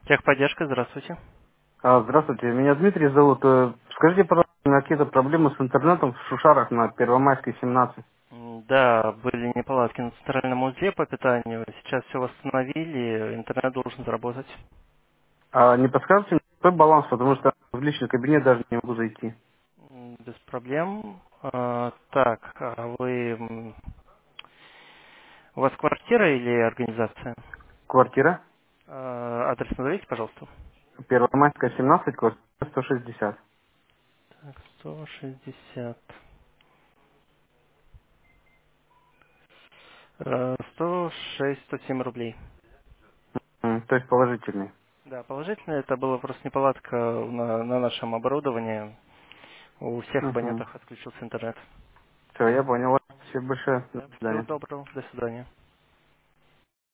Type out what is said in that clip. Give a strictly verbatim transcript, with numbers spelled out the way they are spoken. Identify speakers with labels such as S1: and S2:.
S1: Техподдержка, здравствуйте.
S2: А, Здравствуйте, меня Дмитрий зовут. Э, Скажите, пожалуйста, у меня какие-то проблемы с интернетом в Шушарах на Первомайской, семнадцать.
S1: М, Да, были неполадки на центральном узле по питанию. Сейчас все восстановили, интернет должен заработать.
S2: А не подскажете, мне, какой баланс, потому что в личный кабинет даже не могу зайти.
S1: М, Без проблем. А, так, а вы... м, У вас квартира или организация?
S2: Квартира?
S1: А, адрес назовите, пожалуйста.
S2: Первомайская, семнадцать, квартира сто шестьдесят.
S1: Так, сто шестьдесят. Э, сто шесть, сто семь рублей.
S2: М, То есть положительный.
S1: Да, положительно, это была просто неполадка на, на нашем оборудовании. У всех
S2: Угу.
S1: абонентов отключился интернет.
S2: Все, я понял. Спасибо большое. До
S1: Да, всего
S2: свидания.
S1: доброго, до свидания.